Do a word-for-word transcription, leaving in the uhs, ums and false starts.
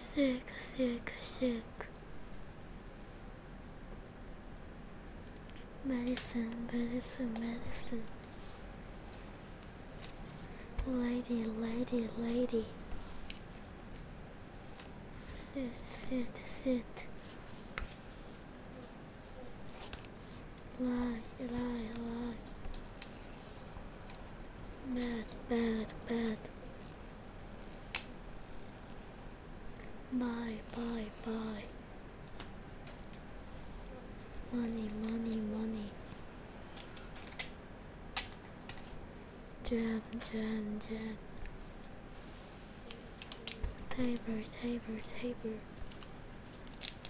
Sick, sick, sick. Medicine, medicine, medicine. Lady, lady, lady. Sit, sit, sit. Lie, lie, lie. Bad, bad, bad. Buy, buy, buy. Money, money, money. Jam, jam, jam. Tabor, tabor, tabor.